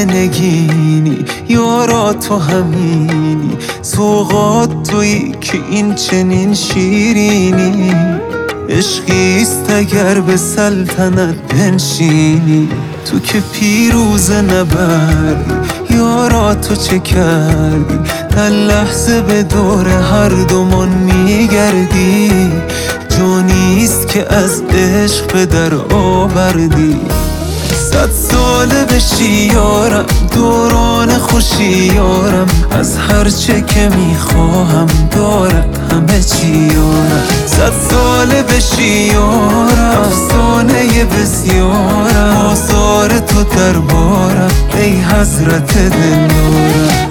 نگینی، یارا تو همینی، سوغات تویی که این چنین شیرینی. عشقیست اگر به سلطنت بنشینی، تو که پیروز نبردی، یارا تو چه کردی؟ در لحظه به دور هر دومان میگردی، جانیست که از عشق به در آوردی. 100 ساله بشی یارم، دوران خوشی یارم، از هر چه که میخواهم دارد همه چی یارم. 100 ساله بشی یارم، افسانه بسیارم، آثار تو دربارم ای حضرت دلدارم.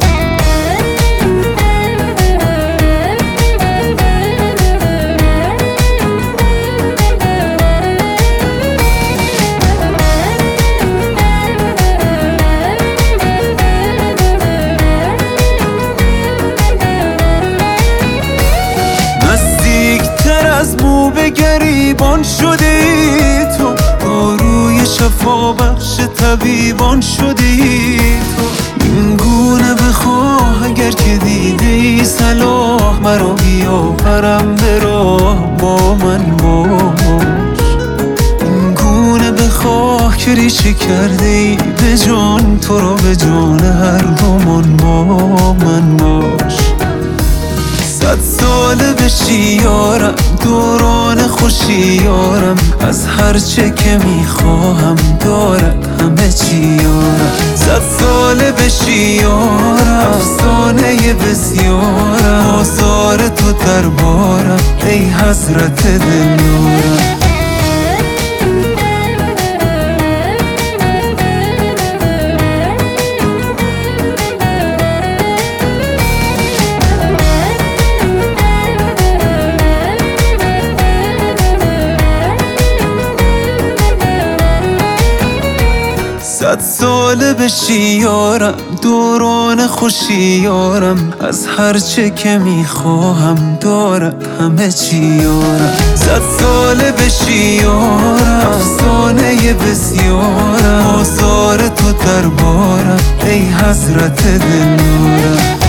از مو به گریبان شدی تو، داروی شفا بخش طبیبان شدی تو. این گونه بخواه اگر که دیدی صلاح، مرا بیاورم به راه با من باش. این گونه بخواه که ریشه کرده ای به جان، تو را به جان هر دومان با من باش. 100 ساله بشی یارم، دوران خوشی یارم، از هر چه که میخواهم دارد همه چی یارم. 100 ساله بشی یارم، افسانه بسیارم، آثار تو دربارم ای حضرت دلدارم. صد ساله بشی یارم، دوران خوشی یارم، از هر چه که میخواهم دارد همه چی یارم. 100 ساله بشی یارم، افسانه بسیارم، آثار تو دربارم ای حضرت دلدارم.